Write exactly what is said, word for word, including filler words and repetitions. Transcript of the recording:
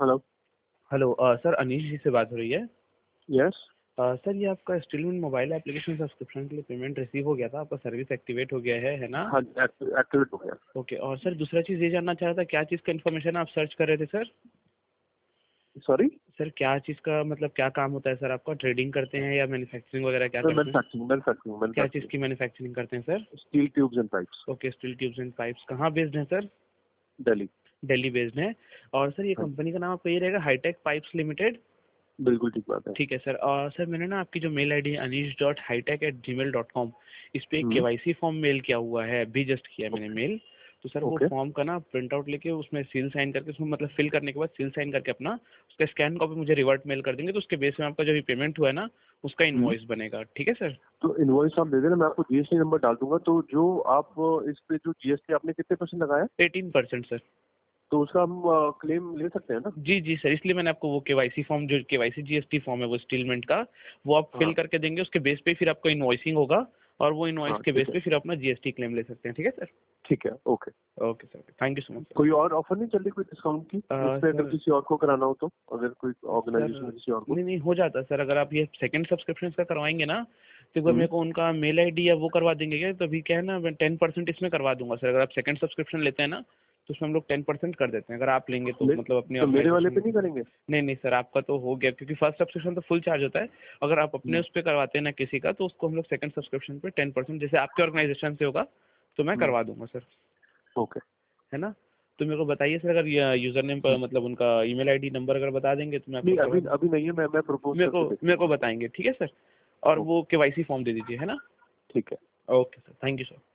Hello. Hello uh, sir Anish ji से बात हो रही है। यस। अ, सर ये आपका स्टीलमैन मोबाइल एप्लीकेशन सब्सक्रिप्शन के लिए पेमेंट रिसीव हो गया था, आपका सर्विस एक्टिवेट हो गया है है ना? हाँ, एक्टिवेट हो गया। ओके, और सर दूसरा चीज़ ये जानना चाह रहा था, क्या चीज़ का इन्फॉर्मेशन आप सर्च कर रहे थे सर? सॉरी। सर क्या चीज़ का मतलब क्या काम होता है सर आपका? ट्रेडिंग करते हैं या मैन्युफैक्चरिंग वगैरह क्या करते हैं? मैन्युफैक्चरिंग मैन्युफैक्चरिंग क्या चीज़ मैन्युफैक्चरिंग की मैन्युफैक्चरिंग करते हैं sir? Steel tubes and pipes. Okay, steel tubes and pipes. कहाँ बेस्ड हैं सर? दिल्ली। दिल्ली बेस्ड है। और सर ये हाँ, कंपनी का नाम आपका ये रहेगा हाईटेक पाइप्स लिमिटेड? बिल्कुल ठीक बात है। ठीक है सर। और सर मैंने ना आपकी जो मेल आईडी है Anish dot hitech at gmail dot com, इस पे एक हम्म, केवाईसी फॉर्म मेल किया हुआ है, अभी जस्ट किया मैंने ओके मेल। तो सर वो ओके फॉर्म का ना प्रिंट आउट लेके उसमें सील साइन करके, उसमें मतलब फिल करने के बाद सील साइन करके अपना उसका स्कैन कॉपी मुझे रिवर्ट मेल कर देंगे, तो उसके बेस में आपका जो भी पेमेंट हुआ है ना उसका हम्म, इनवॉइस बनेगा। ठीक है सर? तो इनवॉइस आप दे देना, मैं आपको जीएसटी नंबर डाल दूंगा। तो जो आप इस पे जो जीएसटी आपने कितने परसेंट लगाया, एटीन परसेंट सर। तो उसका हम क्लेम ले सकते हैं ना? जी जी सर, इसलिए मैंने आपको वो केवाईसी फॉर्म, जो केवाईसी जीएसटी फॉर्म है वो स्टीलमेंट का, वो आप फिल हाँ करके देंगे, उसके बेस पे फिर आपका इनवॉइसिंग होगा, और वो इनवॉइस हाँ, के बेस ठीक है पे फिर अपना जीएसटी क्लेम ले सकते हैं। ठीक है सर? ठीक है। Okay. Okay sir, thank you so much sir. कोई और ऑफर नहीं चल रही, कोई डिस्काउंट की, अ, इस पे अगर सर किसी और को कराना हो तो, अगर कोई सर ऑर्गेनाइजेशन किसी और को? नहीं नहीं हो जाता सर, अगर आप ये सेकंड सब्सक्रिप्शन का करवाएंगे ना, तो एक बार हम्म, मेरे को उनका मेल आईडी या वो करवा देंगे क्या? तो अभी क्या है ना, मैं टेन परसेंट इसमें करवा दूंगा सर, अगर आप सेकंड सब्सक्रिप्शन लेते हैं ना तो उसमें हम लोग टेन परसेंट कर देते हैं, अगर आप लेंगे तो ले, मतलब अपनी तो मेरे वाले ऑर्गेनाइजेशन पे में नहीं किसी। करेंगे? नहीं नहीं सर, आपका तो हो गया, क्योंकि फर्स्ट सब्सक्रिप्शन तो फुल चार्ज होता है। अगर आप अपने हम्म, उस पर करवाते हैं ना किसी का, तो उसको हम लोग सेकंड सब्सक्रिप्शन पे टेन परसेंट जैसे आपके ऑर्गेनाइजेशन से होगा तो मैं हम्म, करवा दूंगा सर। ओके। है ना? तो मेरे को बताइए सर, अगर यूजर नेम पर मतलब उनका ईमेल आईडी नंबर अगर बता देंगे तो मैं आपको नहीं, करवा अभी दूँ। अभी नहीं है, मैं मैं प्रपोज मेरे को करके देख मेरे लूंगा को आपको। बताएंगे, ठीक है सर? और ओके, वो केवाईसी फॉर्म दे दीजिए, है ना? ठीक है। Okay sir, thank you sir.